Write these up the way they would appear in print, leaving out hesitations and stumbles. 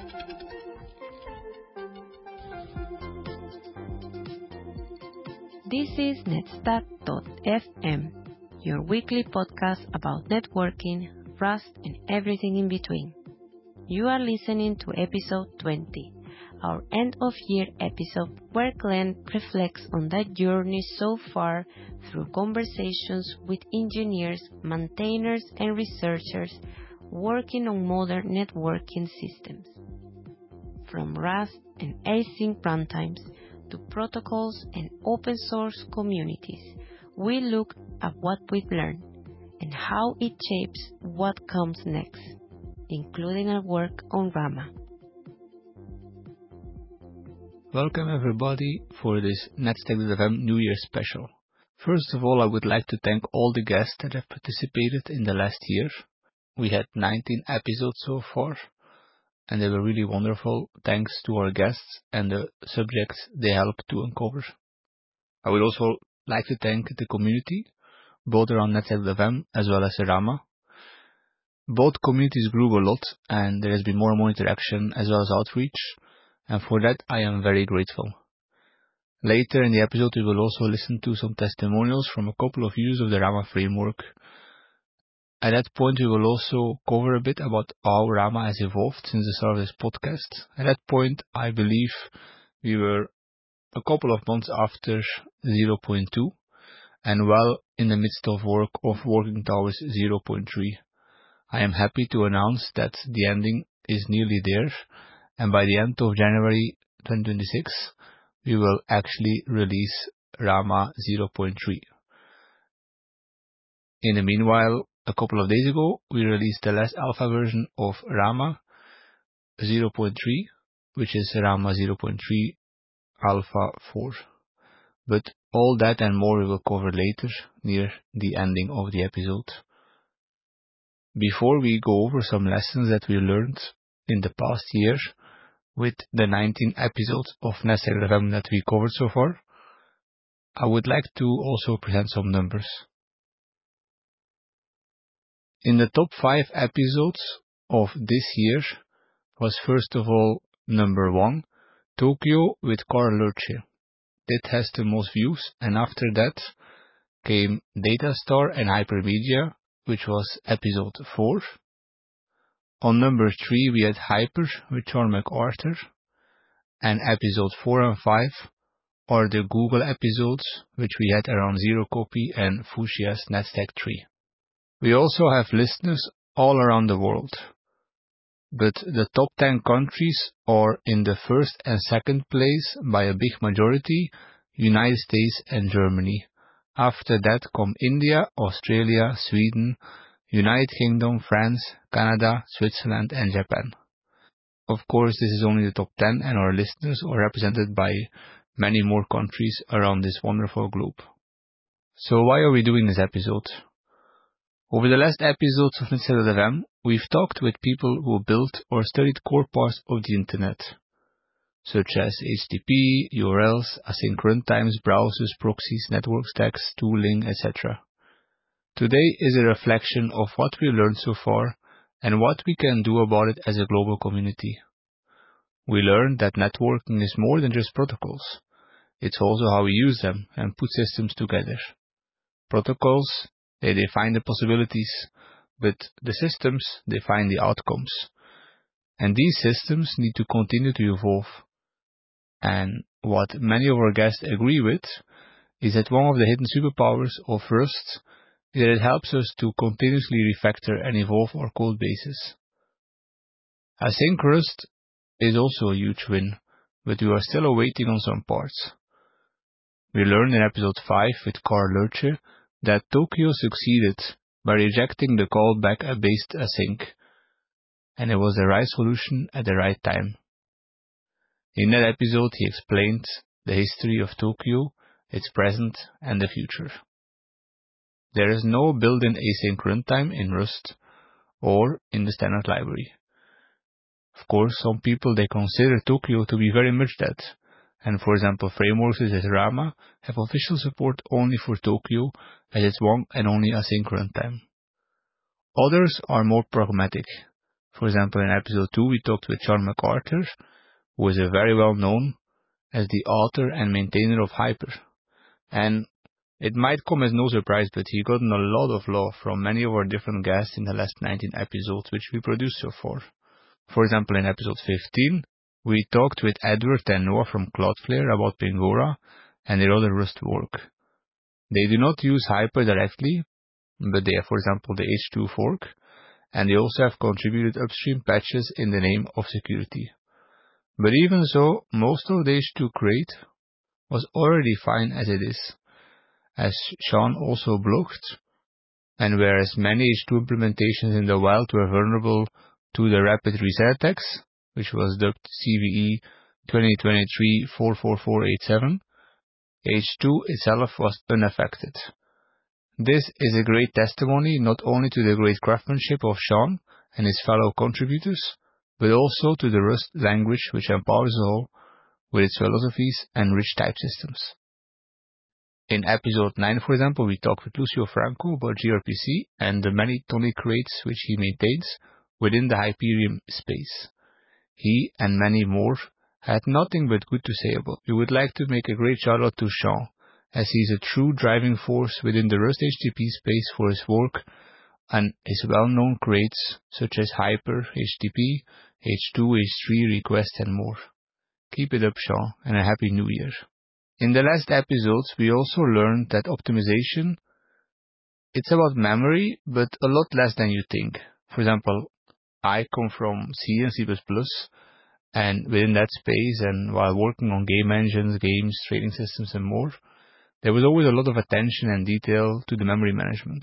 This is netstack.fm, your weekly podcast about networking, Rust, and everything in between. You are listening to episode 20, our end-of-year episode where Glenn reflects on that journey so far through conversations with engineers, maintainers, and researchers working on modern networking systems. From Rust and async runtimes to protocols and open source communities, we look at what we've learned and how it shapes what comes next, including our work on Rama. Welcome everybody for this netstack.fm New Year special. First of all, I would like to thank all the guests that have participated in the last year. We had 19 episodes so far, and they were really wonderful thanks to our guests and the subjects they helped to uncover. I would also like to thank the community, both around netstack.fm as well as Rama. Both communities grew a lot, and there has been more and more interaction as well as outreach, and for that I am very grateful. Later in the episode we will also listen to some testimonials from a couple of users of the Rama framework. At that point we will also cover a bit about how Rama has evolved since the start of this podcast. At that point I believe we were a couple of months after 0.2 and well in the midst of working towards 0.3. I am happy to announce that the ending is nearly there, and by the end of January 2026 we will actually release Rama 0.3. In the meanwhile, a couple of days ago we released the last alpha version of Rama 0.3, which is Rama 0.3 alpha 4. But all that and more we will cover later near the ending of the episode. Before we go over some lessons that we learned in the past year with the 19 episodes of netstack.fm that we covered so far, I would like to also present some numbers. In the top 5 episodes of this year was first of all number 1, Tokyo with Carl Lurche. It has the most views, and after that came Datastar and Hypermedia, which was episode 4. On number 3 we had Hyper with Sean MacArthur, and episode 4 and 5 are the Google episodes, which we had around Zero Copy and Fushia's NetStack 3. We also have listeners all around the world, but the top 10 countries are in the first and second place by a big majority, United States and Germany. After that come India, Australia, Sweden, United Kingdom, France, Canada, Switzerland and Japan. Of course, this is only the top 10 and our listeners are represented by many more countries around this wonderful globe. So why are we doing this episode? Over the last episodes of netstack.fm, we've talked with people who built or studied core parts of the internet, such as HTTP, URLs, async runtimes, browsers, proxies, network stacks, tooling, etc. Today is a reflection of what we learned so far and what we can do about it as a global community. We learned that networking is more than just protocols. It's also how we use them and put systems together. Protocols, they define the possibilities, but the systems define the outcomes. And these systems need to continue to evolve. And what many of our guests agree with is that one of the hidden superpowers of Rust is that it helps us to continuously refactor and evolve our code bases. Async Rust is also a huge win, but we are still awaiting on some parts. We learned in episode 5 with Carl Lurche that Tokyo succeeded by rejecting the callback-based async, and it was the right solution at the right time. In that episode he explained the history of Tokyo, its present and the future. There is no built-in async runtime in Rust or in the standard library. Of course, some people they consider Tokyo to be very much that, and for example frameworks such as Rama have official support only for Tokyo as its one and only async runtime. Others are more pragmatic. For example, in episode 2, we talked with Sean MacArthur, who is a very well known as the author and maintainer of Hyper. And it might come as no surprise, but he gotten a lot of love from many of our different guests in the last 19 episodes which we produced so far. For example, in episode 15, we talked with Edward and Noah from Cloudflare about Pingora and their other Rust work. They do not use Hyper directly, but they have, for example, the H2 fork, and they also have contributed upstream patches in the name of security. But even so, most of the H2 crate was already fine as it is, as Sean also blocked, and whereas many H2 implementations in the wild were vulnerable to the rapid reset attacks, which was dubbed CVE 2023-44487, H2 itself was unaffected. This is a great testimony not only to the great craftsmanship of Sean and his fellow contributors, but also to the Rust language which empowers all with its philosophies and rich type systems. In episode 9, for example, we talked with Lucio Franco about gRPC and the many tonic crates which he maintains within the Hyperion space. He and many more had nothing but good to say about. We would like to make a great shout out to Sean, as he is a true driving force within the Rust HTTP space for his work and his well-known crates such as Hyper, HTTP, H2, H3, Request and more. Keep it up, Sean, and a happy new year. In the last episodes, we also learned that optimization, it's about memory, but a lot less than you think. For example, I come from C and C++, and within that space, and while working on game engines, games, trading systems, and more, there was always a lot of attention and detail to the memory management.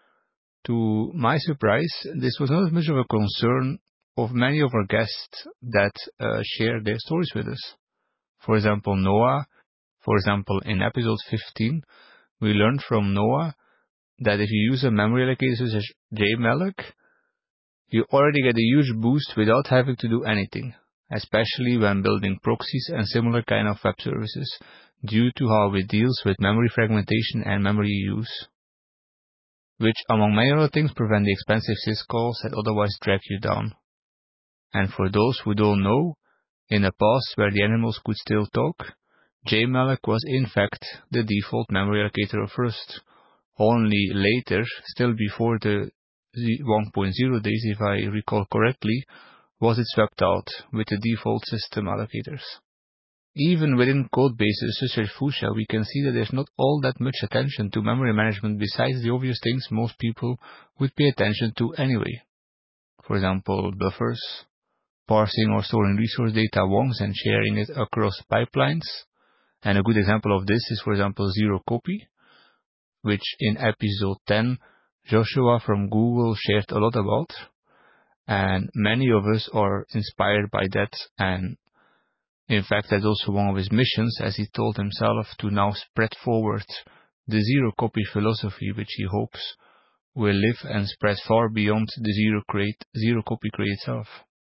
To my surprise, this was not as much of a concern of many of our guests that share their stories with us. For example, Noah. For example, in episode 15, we learned from Noah that if you use a memory allocator such as JMalloc, you already get a huge boost without having to do anything, especially when building proxies and similar kind of web services, due to how it deals with memory fragmentation and memory use, which among many other things prevent the expensive syscalls that otherwise drag you down. And for those who don't know, in a past where the animals could still talk, JMalloc was in fact the default memory allocator of Rust. Only later, still before the 1.0 days if I recall correctly, was it swept out with the default system allocators. Even within code bases such as Fuchsia, we can see that there's not all that much attention to memory management besides the obvious things most people would pay attention to anyway. For example, buffers, parsing or storing resource data once and sharing it across pipelines. And a good example of this is, for example, zero copy, which in episode 10, Joshua from Google shared a lot about. And many of us are inspired by that, and in fact that's also one of his missions, as he told himself, to now spread forward the zero copy philosophy, which he hopes will live and spread far beyond the zero copy crate itself.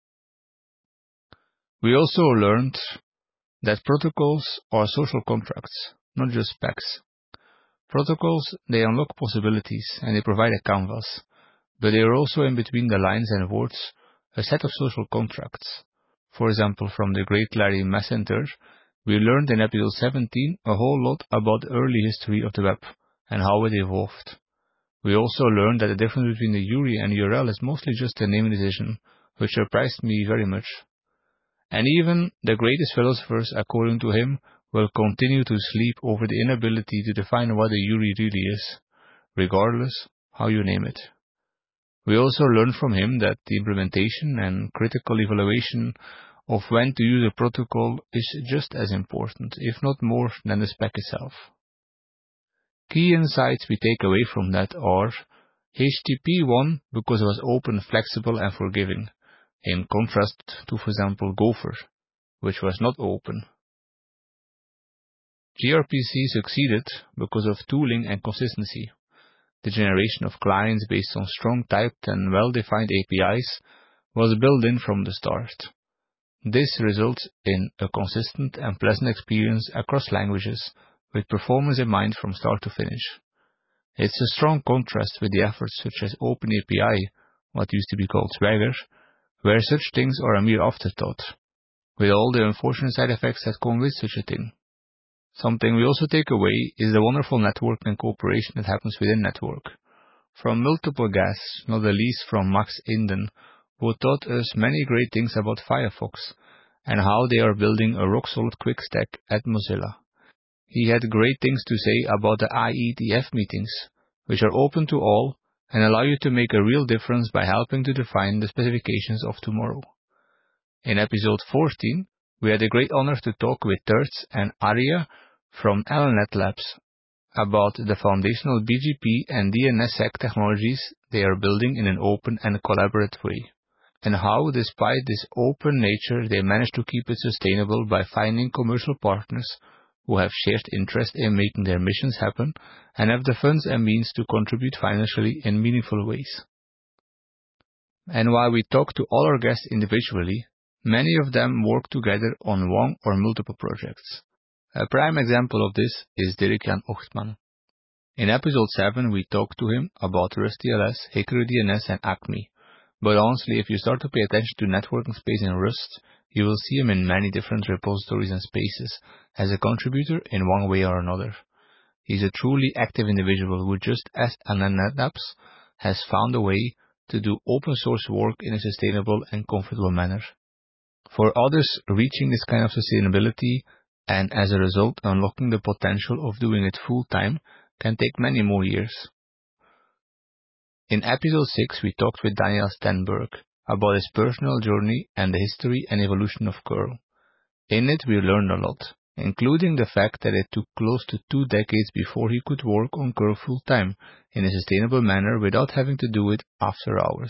We also learned that protocols are social contracts, not just specs. Protocols, they unlock possibilities and they provide a canvas, but they are also in between the lines and words a set of social contracts. For example, from the great Larry Messenter, we learned in episode 17 a whole lot about the early history of the web and how it evolved. We also learned that the difference between the URI and URL is mostly just a naming decision, which surprised me very much. And even the greatest philosophers, according to him, will continue to sleep over the inability to define what a URI really is, regardless how you name it. We also learned from him that the implementation and critical evaluation of when to use a protocol is just as important, if not more, than the spec itself. Key insights we take away from that are HTTP won because it was open, flexible and forgiving, in contrast to, for example, Gopher, which was not open. gRPC succeeded because of tooling and consistency. The generation of clients based on strong typed and well-defined APIs was built in from the start. This results in a consistent and pleasant experience across languages, with performance in mind from start to finish. It's a strong contrast with the efforts such as OpenAPI, what used to be called Swagger, where such things are a mere afterthought, with all the unfortunate side effects that come with such a thing. Something we also take away is the wonderful network and cooperation that happens within network. From multiple guests, not the least from Max Inden, who taught us many great things about Firefox and how they are building a rock-solid quick stack at Mozilla. He had great things to say about the IETF meetings, which are open to all and allow you to make a real difference by helping to define the specifications of tomorrow. In episode 14, we had the great honor to talk with Terts and Arya from LNet Labs about the foundational BGP and DNSSEC technologies they are building in an open and collaborative way, and how, despite this open nature, they manage to keep it sustainable by finding commercial partners who have shared interest in making their missions happen and have the funds and means to contribute financially in meaningful ways. And while we talk to all our guests individually, many of them work together on one or multiple projects. A prime example of this is Dirk-Jan Ochtman. In episode 7, we talked to him about RustTLS, Hickory DNS, and Acme. But honestly, if you start to pay attention to networking space in Rust, you will see him in many different repositories and spaces as a contributor in one way or another. He's a truly active individual who, just as LNet Labs, has found a way to do open source work in a sustainable and comfortable manner. For others, reaching this kind of sustainability and as a result unlocking the potential of doing it full time can take many more years. In episode 6, we talked with Daniel Stenberg about his personal journey and the history and evolution of curl. In it, we learned a lot, including the fact that it took close to 2 decades before he could work on curl full time in a sustainable manner without having to do it after hours.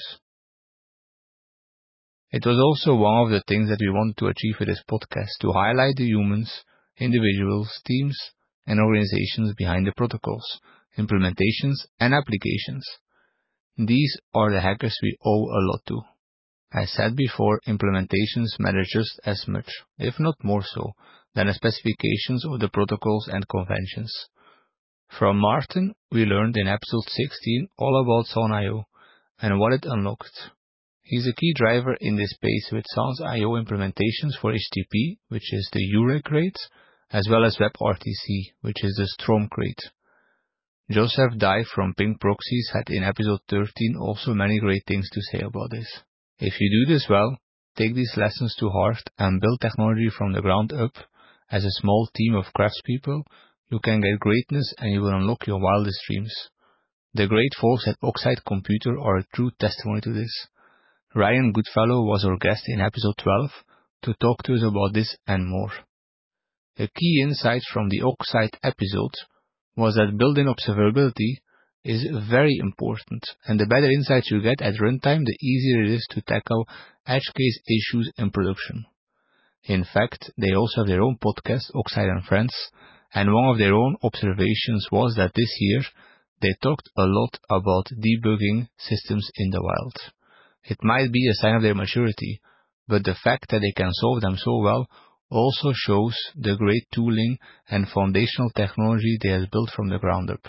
It was also one of the things that we wanted to achieve with this podcast, to highlight the humans, individuals, teams, and organizations behind the protocols, implementations, and applications. These are the hackers we owe a lot to. As said before, implementations matter just as much, if not more so, than the specifications of the protocols and conventions. From Martin, we learned in episode 16 all about Sound.io and what it unlocked. He's a key driver in this space with Sound.io implementations for HTTP, which is the UREC crate, as well as WebRTC, which is the Strom crate. Joseph Dye from Ping Proxies had in episode 13 also many great things to say about this. If you do this well, take these lessons to heart and build technology from the ground up as a small team of craftspeople, you can get greatness and you will unlock your wildest dreams. The great folks at Oxide Computer are a true testimony to this. Ryan Goodfellow was our guest in episode 12 to talk to us about this and more. A key insight from the Oxide episode was that built-in observability is very important, and the better insights you get at runtime, the easier it is to tackle edge case issues in production. In fact, they also have their own podcast, Oxide and Friends, and one of their own observations was that this year they talked a lot about debugging systems in the wild. It might be a sign of their maturity, but the fact that they can solve them so well also shows the great tooling and foundational technology they have built from the ground up.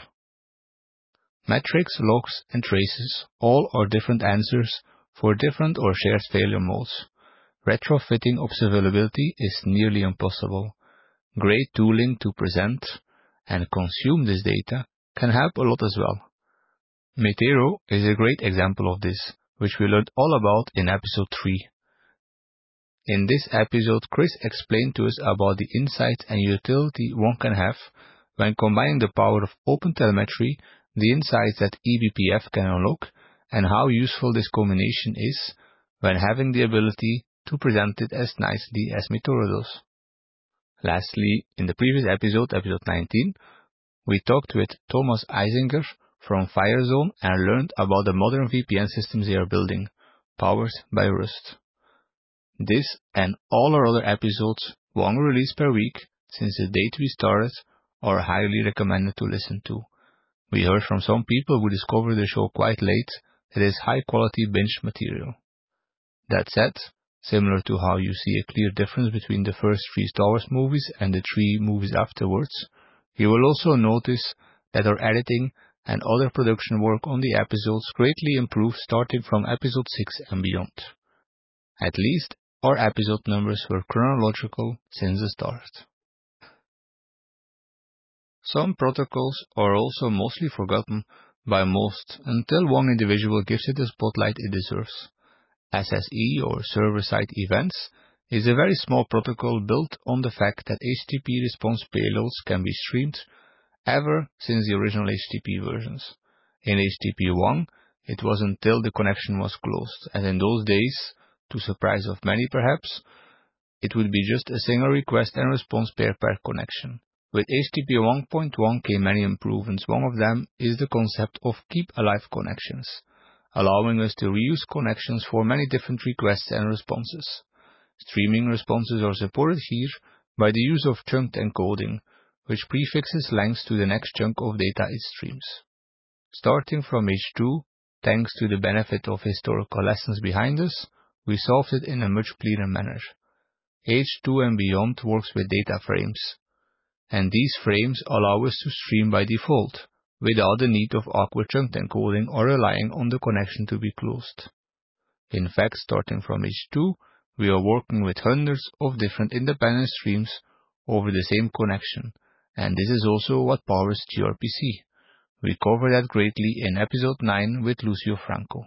Metrics, logs, and traces all are different answers for different or shared failure modes. Retrofitting observability is nearly impossible. Great tooling to present and consume this data can help a lot as well. Metero is a great example of this, which we learned all about in episode 3. In this episode, Chris explained to us about the insights and utility one can have when combining the power of OpenTelemetry, the insights that eBPF can unlock, and how useful this combination is when having the ability to present it as nicely as Metero does. Lastly, in the previous episode, episode 19, we talked with Thomas Eisinger from Firezone and learned about the modern VPN systems they are building, powered by Rust. This and all our other episodes, one release per week since the date we started, are highly recommended to listen to. We heard from some people who discovered the show quite late that it is high quality binge material. That said, similar to how you see a clear difference between the first 3 Star Wars movies and the 3 movies afterwards, you will also notice that our editing and other production work on the episodes greatly improved starting from episode 6 and beyond. At least our episode numbers were chronological since the start. Some protocols are also mostly forgotten by most until one individual gives it the spotlight it deserves. SSE, or server-side events, is a very small protocol built on the fact that HTTP response payloads can be streamed ever since the original HTTP versions. In HTTP 1, it was until the connection was closed, and in those days, to surprise of many perhaps, it would be just a single request and response pair per connection. With HTTP 1.1 came many improvements. One of them is the concept of keep alive connections, allowing us to reuse connections for many different requests and responses. Streaming responses are supported here by the use of chunked encoding, which prefixes lengths to the next chunk of data it streams. Starting from H2, thanks to the benefit of historical lessons behind us, we solved it in a much cleaner manner. H2 and beyond works with data frames, and these frames allow us to stream by default, without the need of awkward chunked encoding or relying on the connection to be closed. In fact, starting from H2, we are working with hundreds of different independent streams over the same connection, and this is also what powers gRPC. We cover that greatly in episode 9 with Lucio Franco.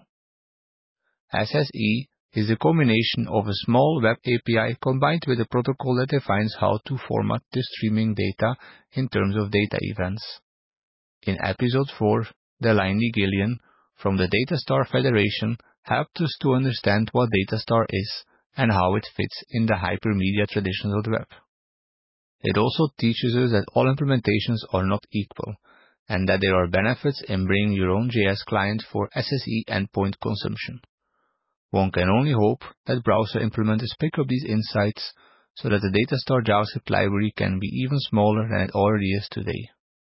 SSE is a combination of a small web API combined with a protocol that defines how to format the streaming data in terms of data events. In episode 4, Delaney Gillian from the DataStar Federation helped us to understand what DataStar is and how it fits in the hypermedia traditions of the web. It also teaches us that all implementations are not equal, and that there are benefits in bringing your own JS client for SSE endpoint consumption. One can only hope that browser implementers pick up these insights so that the DataStar JavaScript library can be even smaller than it already is today.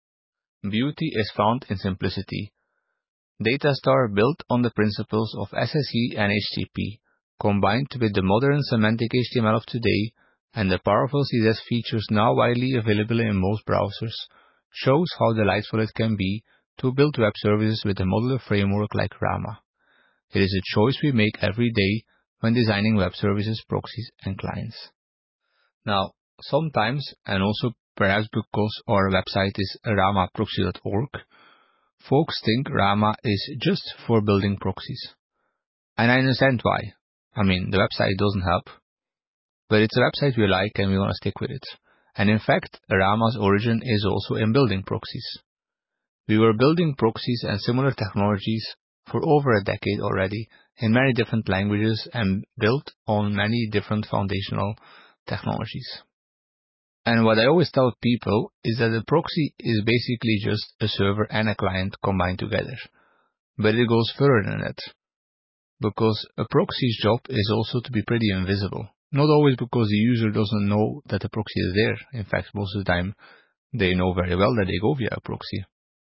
Beauty is found in simplicity. DataStar built on the principles of SSE and HTTP, combined with the modern semantic HTML of today and the powerful CSS features now widely available in most browsers, shows how delightful it can be to build web services with a modular framework like Rama. It is a choice we make every day when designing web services, proxies, and clients. Now, sometimes, and also perhaps because our website is ramaproxy.org, folks think Rama is just for building proxies. And I understand why. I mean, the website doesn't help, but it's a website we like and we want to stick with it. And in fact, Rama's origin is also in building proxies. We were building proxies and similar technologies for over a decade already in many different languages and built on many different foundational technologies. And what I always tell people is that a proxy is basically just a server and a client combined together. But it goes further than that, because a proxy's job is also to be pretty invisible. Not always because the user doesn't know that the proxy is there. In fact, most of the time, they know very well that they go via a proxy.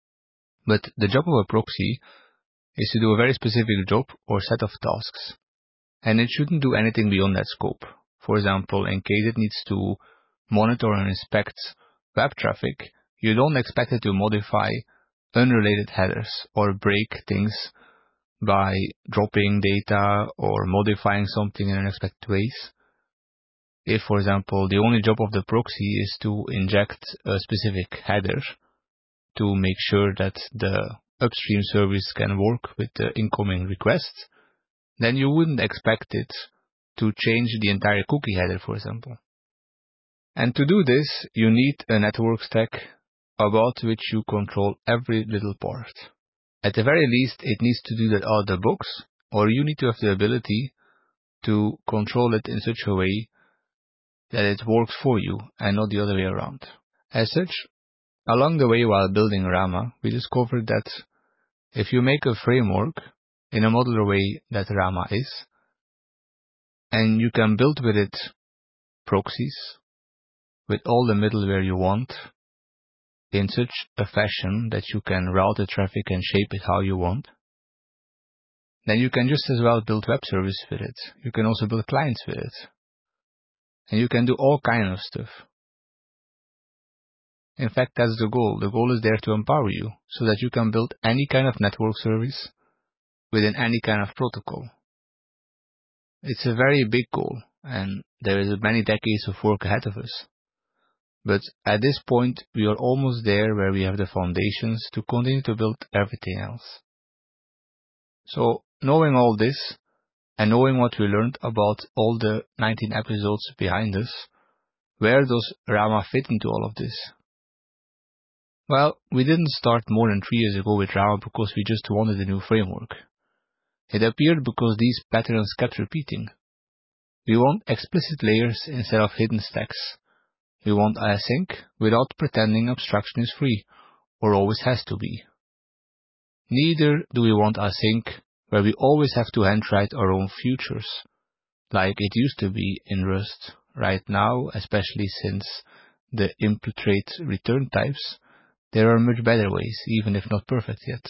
But the job of a proxy is to do a very specific job or set of tasks, and it shouldn't do anything beyond that scope. For example, in case it needs to monitor and inspect web traffic, you don't expect it to modify unrelated headers or break things by dropping data or modifying something in unexpected ways. If, for example, the only job of the proxy is to inject a specific header to make sure that the upstream service can work with the incoming requests, then you wouldn't expect it to change the entire cookie header, for example. And to do this, you need a network stack about which you control every little part. At the very least, it needs to do that out of the box, or you need to have the ability to control it in such a way that it works for you and not the other way around. As such, along the way while building Rama, we discovered that if you make a framework in a modular way that Rama is, and you can build with it proxies with all the middleware you want in such a fashion that you can route the traffic and shape it how you want, then you can just as well build web services with it. You can also build clients with it. And you can do all kinds of stuff. In fact, that's the goal. The goal is there to empower you so that you can build any kind of network service within any kind of protocol. It's a very big goal, and there is many decades of work ahead of us. But at this point, we are almost there where we have the foundations to continue to build everything else. So, knowing all this, and knowing what we learned about all the 19 episodes behind us, where does Rama fit into all of this? Well, we didn't start more than 3 years ago with Rama because we just wanted a new framework. It appeared because these patterns kept repeating. We want explicit layers instead of hidden stacks. We want async without pretending abstraction is free, or always has to be. Neither do we want async, where we always have to handwrite our own futures, like it used to be in Rust. Right now, especially since the implicate return types, there are much better ways, even if not perfect yet.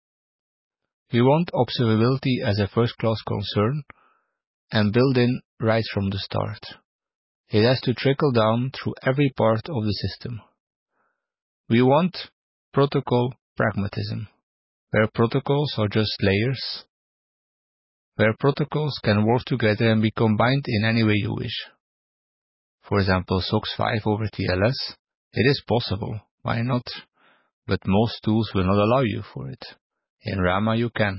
We want observability as a first-class concern and built in right from the start. It has to trickle down through every part of the system. We want protocol pragmatism, where protocols are just layers, where protocols can work together and be combined in any way you wish. For example, SOX 5 over TLS, it is possible, why not? But most tools will not allow you for it. In Rama you can.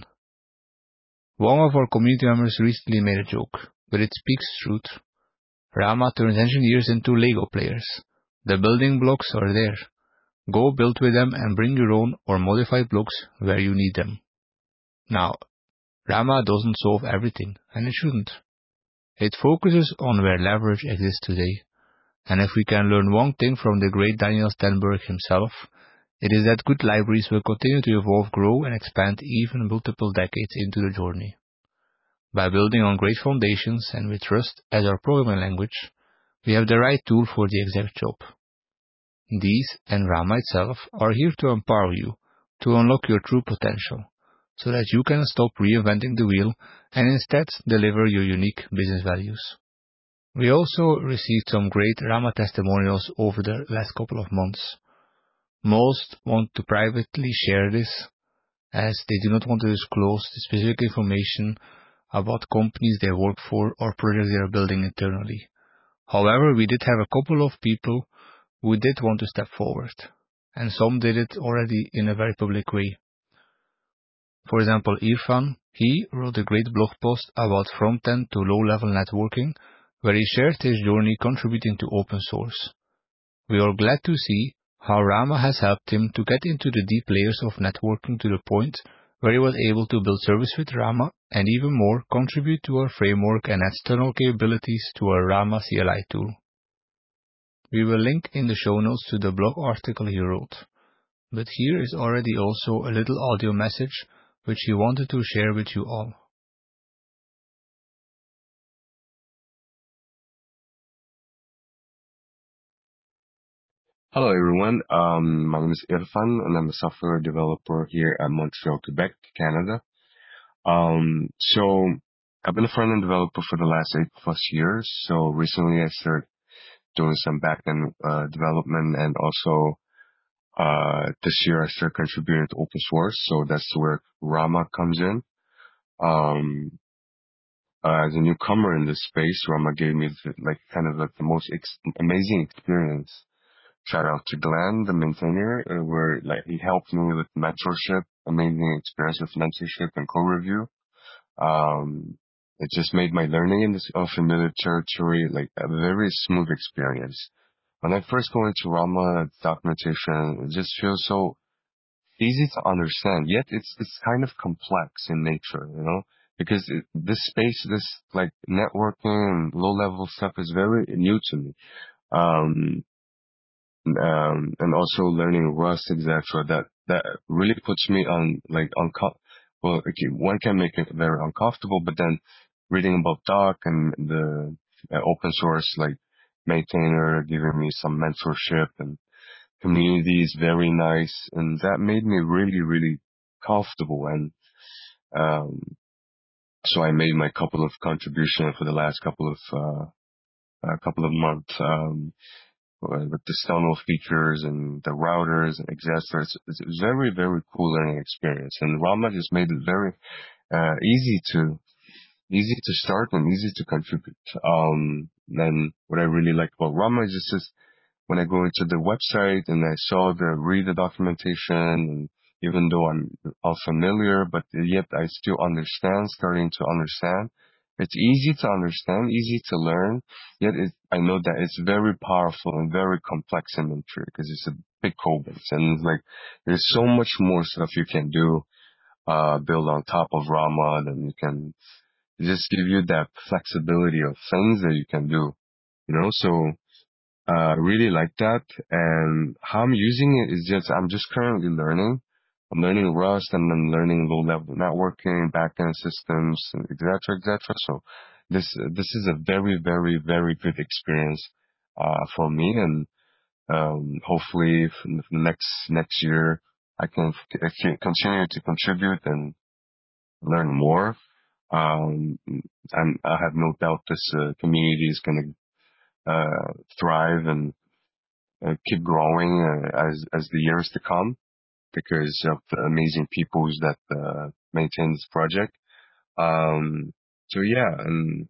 One of our community members recently made a joke, but it speaks truth. Rama turns engineers into Lego players. The building blocks are there. Go build with them and bring your own or modified blocks where you need them. Now, Rama doesn't solve everything, and it shouldn't. It focuses on where leverage exists today, and if we can learn one thing from the great Daniel Stenberg himself, it is that good libraries will continue to evolve, grow, and expand even multiple decades into the journey. By building on great foundations and with Rust as our programming language, we have the right tool for the exact job. These and Rama itself are here to empower you to unlock your true potential, so that you can stop reinventing the wheel and instead deliver your unique business values. We also received some great Rama testimonials over the last couple of months. Most want to privately share this, as they do not want to disclose the specific information about companies they work for or projects they are building internally. However, we did have a couple of people who did want to step forward, and some did it already in a very public way. For example, Irfan, he wrote a great blog post about front-end to low-level networking, where he shared his journey contributing to open source. We are glad to see how Rama has helped him to get into the deep layers of networking to the point where he was able to build service with Rama and even more contribute to our framework and external capabilities to our Rama CLI tool. We will link in the show notes to the blog article he wrote, but here is already also a little audio message which he wanted to share with you all. Hello everyone, my name is Irfan and I'm a software developer here at Montreal, Quebec, Canada. So I've been a front-end developer for the last 8+ years. So recently I started doing some back-end development, and also this year I started contributing to open source. So that's where Rama comes in. As a newcomer in this space, Rama gave me the most amazing experience. Shout out to Glenn, the maintainer, where he helped me with mentorship, amazing experience with mentorship and code review. It just made my learning in this familiar territory a very smooth experience. When I first go into Rama documentation, it just feels so easy to understand, yet it's kind of complex in nature, because this space, this networking and low level stuff is very new to me. And also learning Rust, etc. That really puts me on one can make it very uncomfortable, but then reading about Doc and the open source maintainer giving me some mentorship and community is very nice, and that made me really, really comfortable. And so I made my couple of contributions for the last couple of months. With the Stonewall features and the routers and etc. It's a very, very cool learning experience. And Rama just made it very easy to easy to start and easy to contribute. Then what I really like about Rama is just when I go into the website and I read the documentation, and even though I'm all familiar, but yet I still starting to understand. It's easy to understand, easy to learn, yet I know that it's very powerful and very complex in nature because it's a big code base, and like there's so much more stuff you can do, build on top of Rama, then you can just give you that flexibility of things that you can do, so I really like that. And how I'm using it is I'm just currently learning. I'm learning Rust and I'm learning low level networking, backend systems, et cetera, et cetera. So this is a very, very, very good experience, for me. And, hopefully next year I can continue to contribute and learn more. And I have no doubt this community is going to thrive and keep growing as the years to come because of the amazing peoples that maintain this project. So yeah, and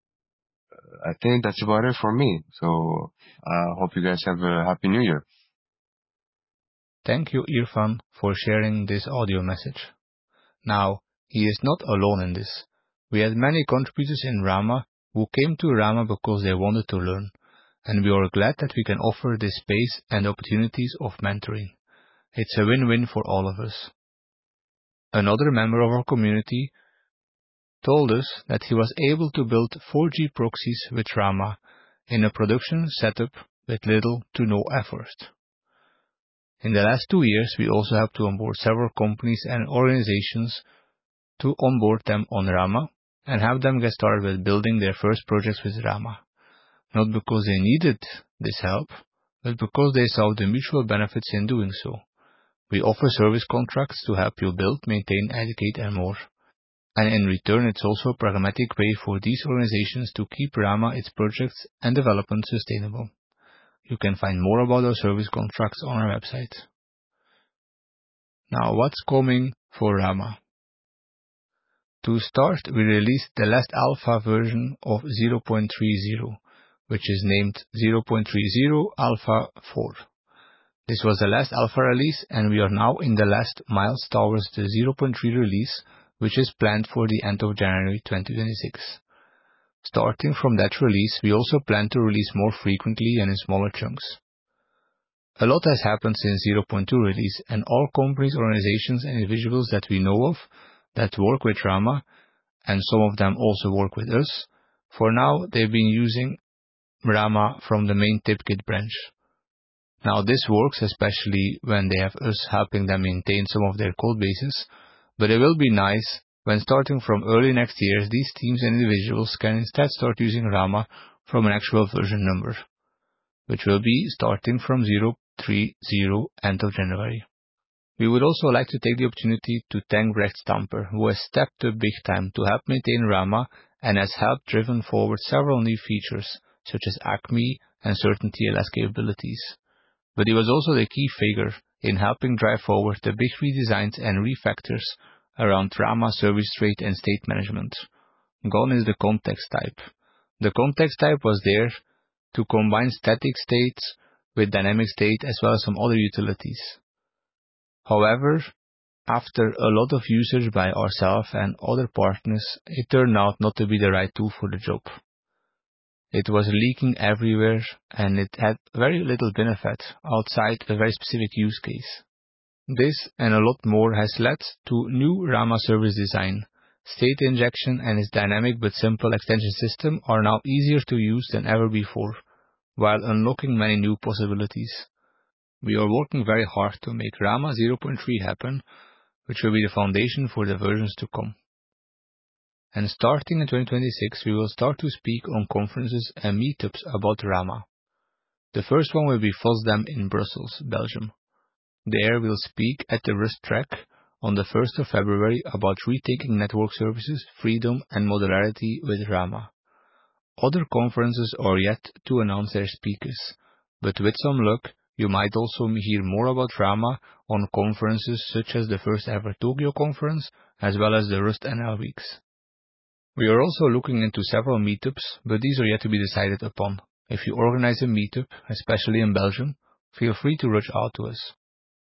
I think that's about it for me. So I hope you guys have a happy New Year. Thank you, Irfan, for sharing this audio message. Now, he is not alone in this. We had many contributors in Rama who came to Rama because they wanted to learn, and we are glad that we can offer this space and opportunities of mentoring. It's a win-win for all of us. Another member of our community told us that he was able to build 4G proxies with Rama in a production setup with little to no effort. In the last 2 years, we also helped to onboard several companies and organizations to onboard them on Rama and have them get started with building their first projects with Rama. Not because they needed this help, but because they saw the mutual benefits in doing so. We offer service contracts to help you build, maintain, educate, and more. And in return, it's also a pragmatic way for these organizations to keep Rama, its projects, and development sustainable. You can find more about our service contracts on our website. Now, what's coming for Rama? To start, we released the last alpha version of 0.30, which is named 0.30 Alpha 4. This was the last alpha release, and we are now in the last miles towards the 0.3 release, which is planned for the end of January 2026. Starting from that release, we also plan to release more frequently and in smaller chunks. A lot has happened since 0.2 release, and all companies, organizations, and individuals that we know of that work with Rama, and some of them also work with us, for now they've been using Rama from the main TipKit branch. Now this works especially when they have us helping them maintain some of their code bases, but it will be nice when starting from early next year these teams and individuals can instead start using Rama from an actual version number, which will be starting from 0.30 end of January. We would also like to take the opportunity to thank Brecht Stamper, who has stepped up big time to help maintain Rama and has helped driven forward several new features, such as Acme and certain TLS capabilities. But he was also the key figure in helping drive forward the big redesigns and refactors around Rama service rate and state management. Gone is the context type. The context type was there to combine static states with dynamic state as well as some other utilities. However, after a lot of usage by ourselves and other partners, it turned out not to be the right tool for the job. It was leaking everywhere and it had very little benefit outside a very specific use case. This and a lot more has led to new Rama service design. State injection and its dynamic but simple extension system are now easier to use than ever before, while unlocking many new possibilities. We are working very hard to make Rama 0.3 happen, which will be the foundation for the versions to come. And starting in 2026, we will start to speak on conferences and meetups about Rama. The first one will be FOSDEM in Brussels, Belgium. There we'll speak at the Rust track on the 1st of February about retaking network services, freedom and modularity with Rama. Other conferences are yet to announce their speakers, but with some luck, you might also hear more about Rama on conferences such as the first ever Tokyo conference, as well as the Rust NL Weeks. We are also looking into several meetups, but these are yet to be decided upon. If you organize a meetup, especially in Belgium, feel free to reach out to us.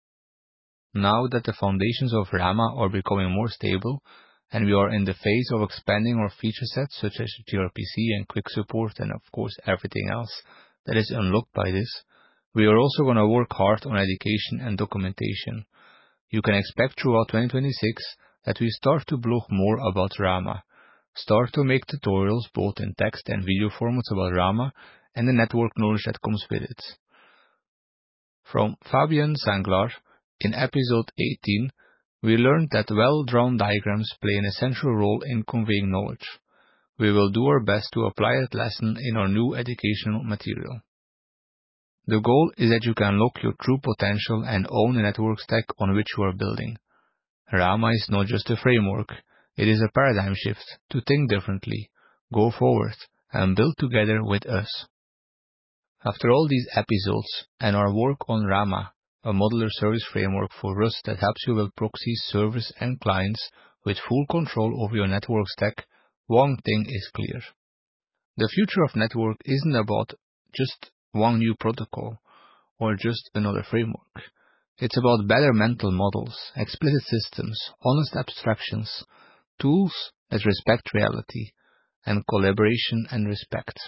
Now that the foundations of Rama are becoming more stable, and we are in the phase of expanding our feature sets such as gRPC and quick support and of course everything else that is unlocked by this, we are also going to work hard on education and documentation. You can expect throughout 2026 that we start to blog more about Rama, start to make tutorials both in text and video formats about Rama and the network knowledge that comes with it. From Fabian Sanglar, in episode 18, we learned that well-drawn diagrams play an essential role in conveying knowledge. We will do our best to apply that lesson in our new educational material. The goal is that you can unlock your true potential and own the network stack on which you are building. Rama is not just a framework, it is a paradigm shift to think differently, go forward, and build together with us. After all these episodes and our work on Rama, a modular service framework for Rust that helps you build proxies, servers, and clients with full control over your network stack, one thing is clear. The future of network isn't about just one new protocol or just another framework. It's about better mental models, explicit systems, honest abstractions, tools that respect reality, and collaboration and respect.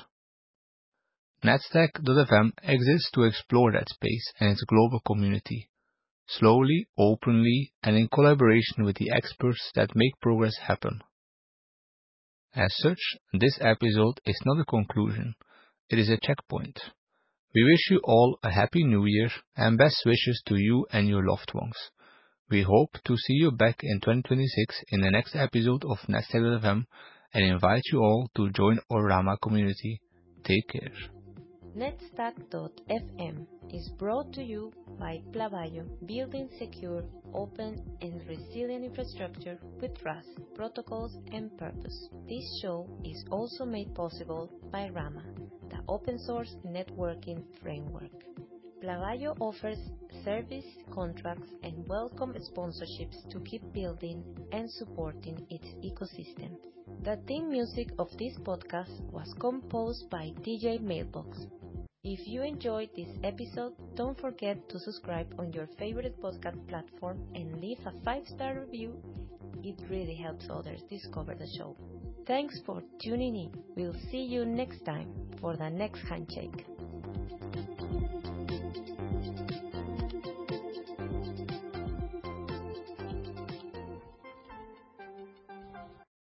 NetStack.fm exists to explore that space and its global community, slowly, openly, and in collaboration with the experts that make progress happen. As such, this episode is not a conclusion, it is a checkpoint. We wish you all a happy new year and best wishes to you and your loved ones. We hope to see you back in 2026 in the next episode of NetStack.fm and invite you all to join our Rama community. Take care. NetStack.fm is brought to you by Plavayo, building secure, open, and resilient infrastructure with Rust, protocols, and purpose. This show is also made possible by Rama, the open source networking framework. Plavayo offers service contracts and welcome sponsorships to keep building and supporting its ecosystem. The theme music of this podcast was composed by DJ Mailbox. If you enjoyed this episode, don't forget to subscribe on your favorite podcast platform and leave a 5-star review. It really helps others discover the show. Thanks for tuning in. We'll see you next time for the next handshake.